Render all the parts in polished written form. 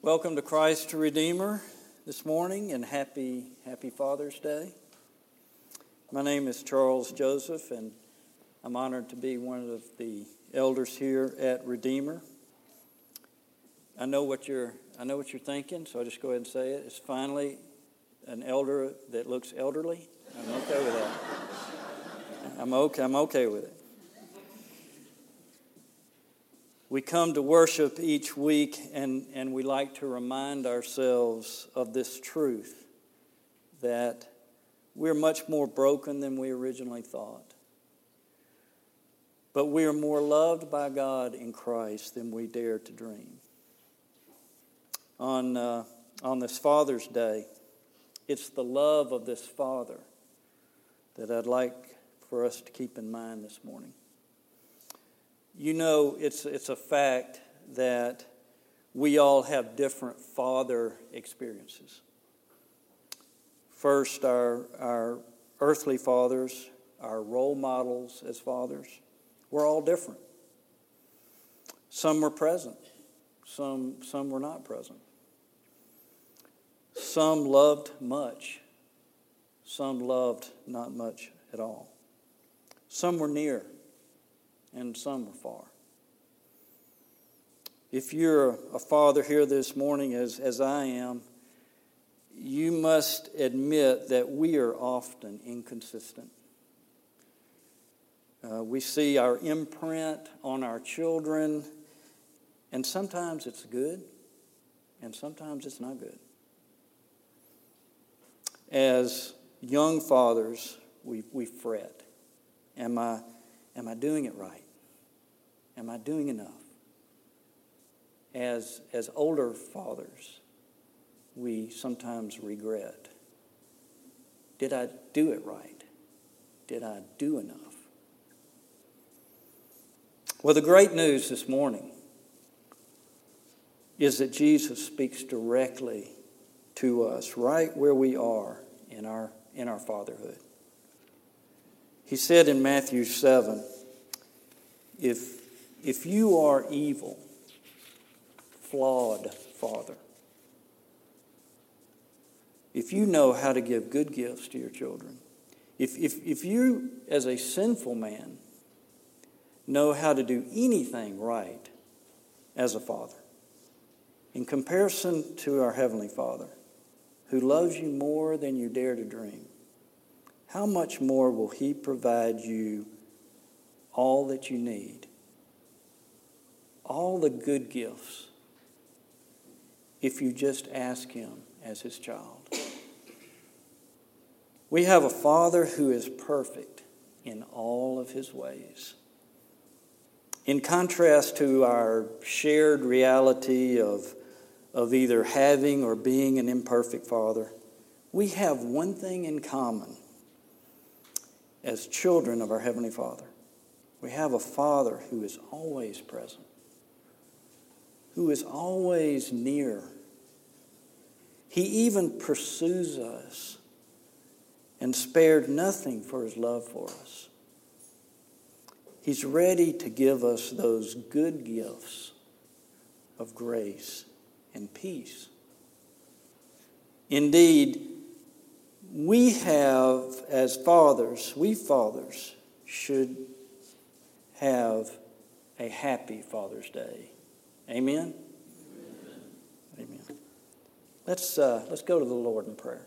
Welcome to Christ Redeemer this morning, and happy Father's Day. My name is Charles Joseph, and I'm honored to be one of the elders here at Redeemer. I know what you're thinking, so I'll just go ahead and say it. It's finally an elder that looks elderly. I'm okay with that. I'm okay with it. We come to worship each week, and we like to remind ourselves of this truth, that we're much more broken than we originally thought. But we are more loved by God in Christ than we dare to dream. On this Father's Day, it's the love of this Father that I'd like for us to keep in mind this morning. You know, it's a fact that we all have different father experiences. First, our earthly fathers, our role models as fathers, we're all different. Some were present, some were not present. Some loved much, some loved not much at all. Some were near, and some were far. If you're a father here this morning, as I am, you must admit that we are often inconsistent. We see our imprint on our children, and sometimes it's good, and sometimes it's not good. As young fathers, we fret. Am I doing it right? Am I doing enough? As older fathers, we sometimes regret. Did I do it right? Did I do enough? Well, the great news this morning is that Jesus speaks directly to us right where we are in our fatherhood. He said in Matthew 7, if you are evil, flawed father, if you know how to give good gifts to your children, if you as a sinful man know how to do anything right as a father, in comparison to our Heavenly Father, who loves you more than you dare to dream, how much more will He provide you all that you need, all the good gifts, if you just ask Him as His child? We have a Father who is perfect in all of His ways. In contrast to our shared reality of either having or being an imperfect father, we have one thing in common as children of our Heavenly Father. We have a Father who is always present, who is always near. He even pursues us and spared nothing for His love for us. He's ready to give us those good gifts of grace and peace. Indeed, we have, as fathers, we fathers should have a happy Father's Day. Amen? Amen. Let's go to the Lord in prayer.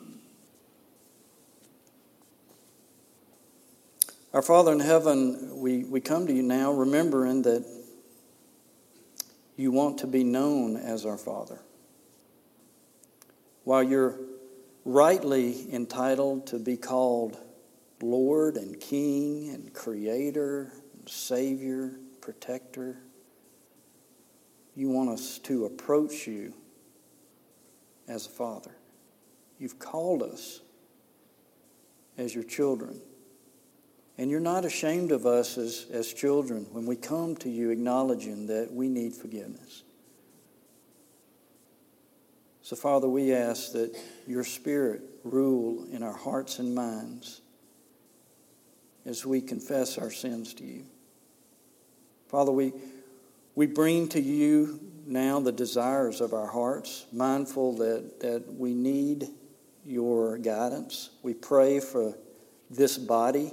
Our Father in heaven, we come to you now remembering that you want to be known as our Father. While you're rightly entitled to be called Lord and King and Creator and Savior, Protector, you want us to approach you as a Father. You've called us as your children. And you're not ashamed of us as children when we come to you acknowledging that we need forgiveness. So, Father, we ask that your Spirit rule in our hearts and minds as we confess our sins to you. Father, we bring to you now the desires of our hearts, mindful that we need your guidance. We pray for this body,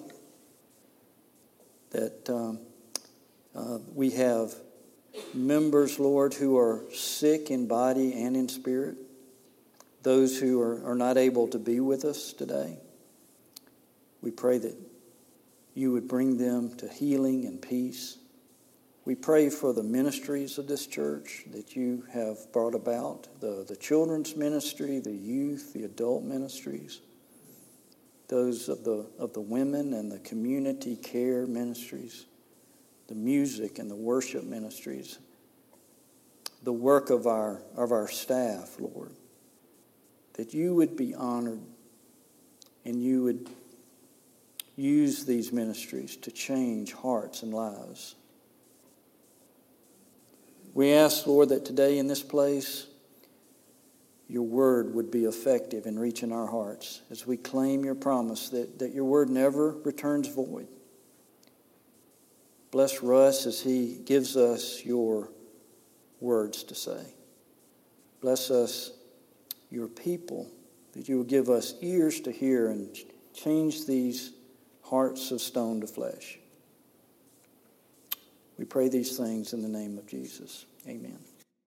that we have members, Lord, who are sick in body and in spirit, those who are not able to be with us today. We pray that you would bring them to healing and peace. We pray for the ministries of this church that you have brought about, the children's ministry, the youth, the adult ministries, those of the women and the community care ministries, the music and the worship ministries, the work of our staff, Lord, that you would be honored and you would use these ministries to change hearts and lives. We ask, Lord, that today in this place, your word would be effective in reaching our hearts as we claim your promise that your word never returns void. Bless Russ as he gives us your words to say. Bless us, your people, that you will give us ears to hear and change these hearts of stone to flesh. We pray these things in the name of Jesus. Amen.